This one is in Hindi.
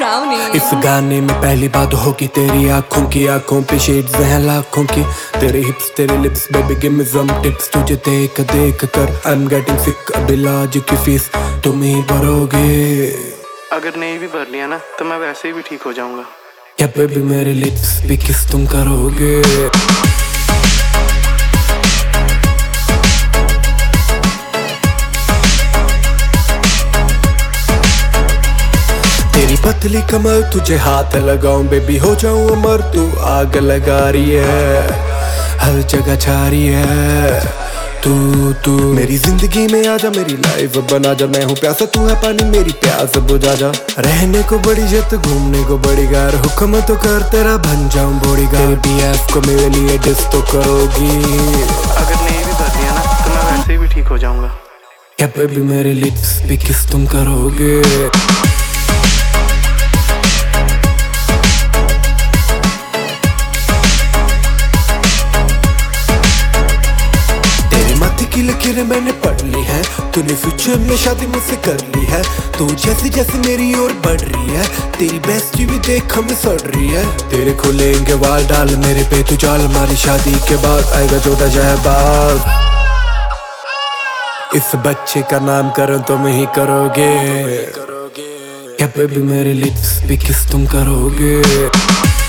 frowning. इस गाने में पहली बात होगी तेरी आंखों पे शेड्स हैं लाखों की, तेरे हिप्स तेरे lips baby give me some tips, तुझे देख देख कर आई एम गेटिंग सिक, अब इलाज की फीस तुम ही भरोगे। अगर नहीं भी भर लिया ना तो मैं वैसे ही भी ठीक हो जाऊंगा। क्या बेबी मेरे लिप्स भी किस तुम करोगे? तेरी पतली कमर तुझे हाथ लगाऊं बेबी हो जाऊं अमर, तू आग लगा रही है हर जगह छा रही है। तू मेरी जिंदगी में आजा, मेरी लाइफ बना जा, मैं हूँ प्यासा तू है पानी मेरी प्यास बुझा जा। रहने को बड़ी जत घूमने को बड़ी गार, हुक्म तो कर तेरा बन जाऊं बॉडी गार्ड, BF को मेरे लिए डिस तो करोगी। अगर नहीं भी भर लिया ना तो मैं वैसे ही भी ठीक हो जाऊंगा। क्या बेबी मेरे लिप्स भी किस तुम करोगे? की लकीरें मैंने पढ़ ली है, तूने फ्यूचर में शादी मुझसे कर ली है, तू जैसे जैसे मेरी ओर बढ़ रही है, तेरी बेस्टी भी देख हमें सड़ रही है। तेरे खुलेंगे वाल डाल मेरे पे तू जाल, हमारी शादी के बाद आएगा जोधा शहबाज। इस बच्चे का नामकरण तुम ही करोगे। क्या बेबी मेरे लिप्स भी किस तुम करोगे?